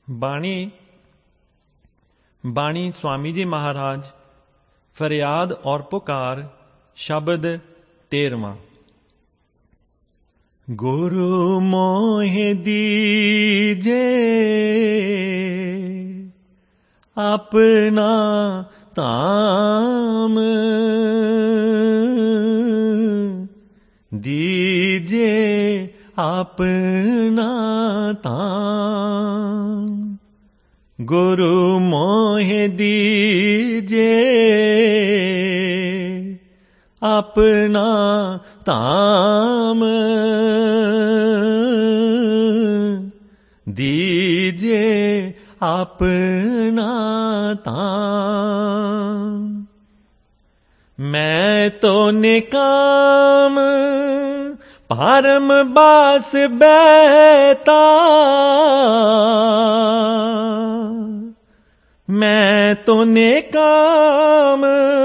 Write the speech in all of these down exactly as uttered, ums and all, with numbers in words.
बाणी बाणी स्वामी जी महाराज फरियाद और पुकार शब्द तेरवा। गुरु मोहि दीजे अपना ताम, दीजे अपना ताम। गुरु मोहि दीजे अपना ताम, दीजे अपना ताम। मैं तो निकाम परम बास बैता, मैं तो निकाम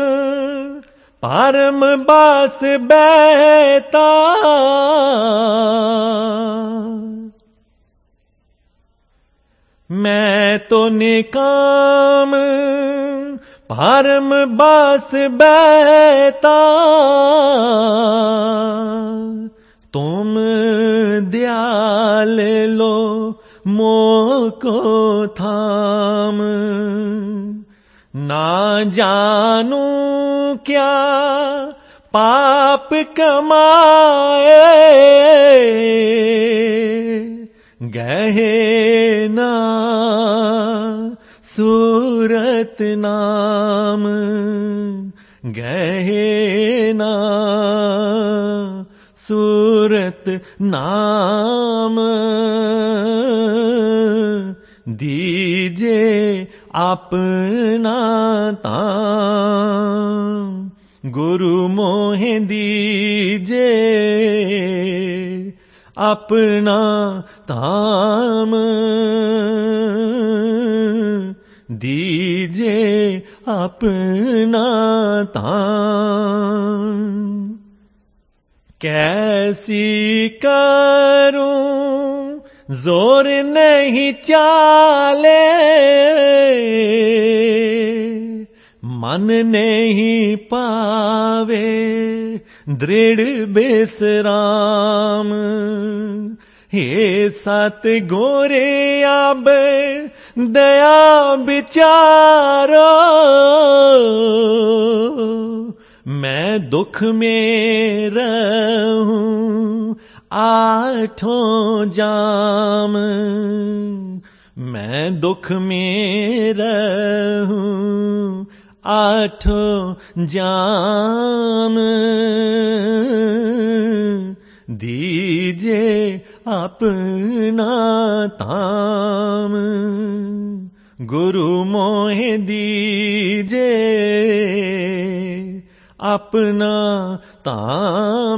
परम बास बैता। मैं तो निकाम परम बास बैता, तुम दयाल लो मोको थाम। ना जानू क्या पाप कमाए, गहे ना सूरत नाम, गहे ना सूरत नाम। दीजे अपना ताम, गुरु मोहि दीजे अपना ताम, दीजे अपना ताम। कैसी करूं जोर नहीं चाले, मन नहीं पावे दृढ़ विश्राम। हे सत गोरे अब दया विचारो, मैं दुख में रहूं आठों जाम। मैं दुख में रहूं आठों जाम, दीजे अपना ताम। गुरु मोहि दीजे अपना ताम,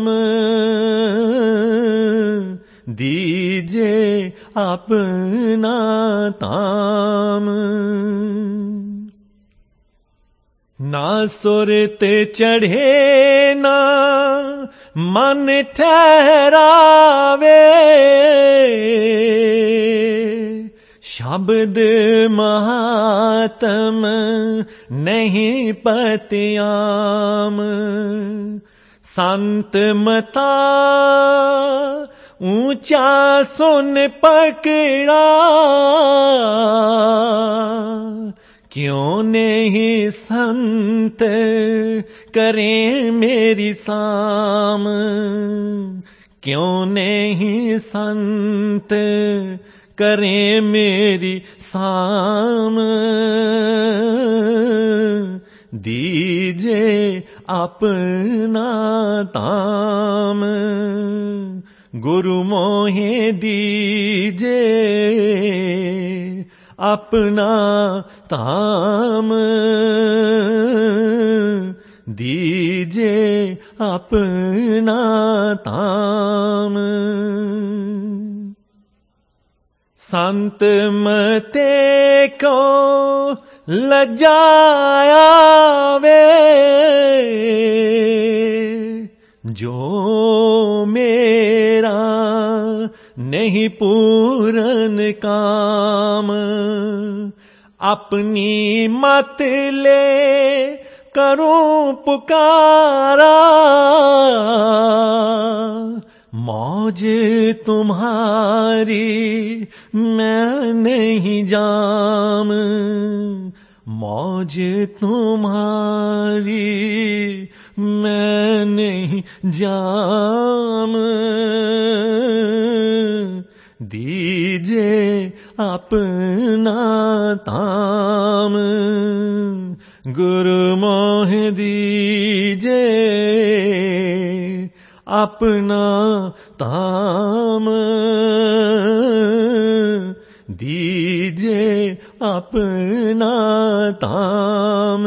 दीजे अपना ताम। ना सुरत चढ़े ना मन ठहरावे, शब्द महात्म नहीं पतियाम। संत मता ऊंचा सुन पकड़ा, क्यों नहीं संत करें मेरी साम। क्यों नहीं संत करें मेरी साम। दीजे अपना ताम, गुरु मोहि दीजे अपना ताम। दीजे अपना ताम। संत मते को लजाया वे, जो मेरा नहीं पूरन काम। अपनी मत ले करूं पुकारा, मौज तुम्हारी मैं नहीं जाम, मौज तुम्हारी मैं नहीं जाम। दीजे अपना ताम, गुरु मोह दीजे अपना ताम, दीजे अपना ताम।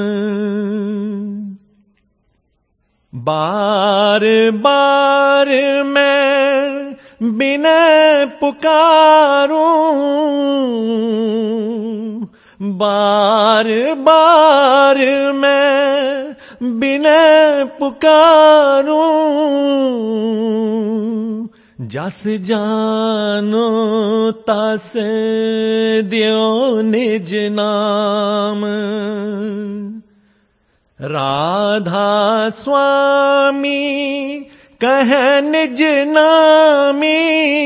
बार बार मैं बिनय पुकारूं, बार बार मैं बिनय पुकारूं, जस जानो तस दियो निज नाम। राधा स्वामी कह निज नामी,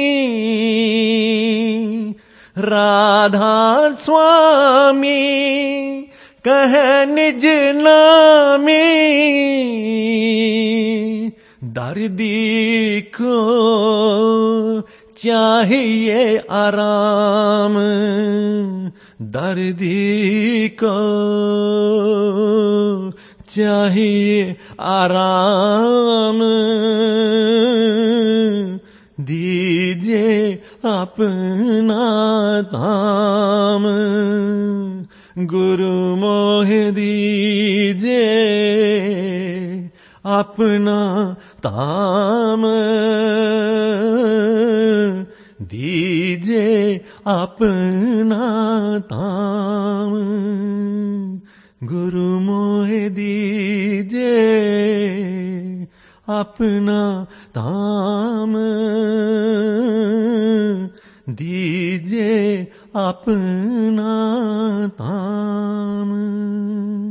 राधा स्वामी कह निज नामी, दर्दी को चाहिए आराम, दर्दी को चाहिए आराम। दीजे अपना ताम, गुरु मोह दीजे अपना ताम, दीजे अपना ताम, गुरु मोह दीजे अपना ताम, दीजे अपना ताम।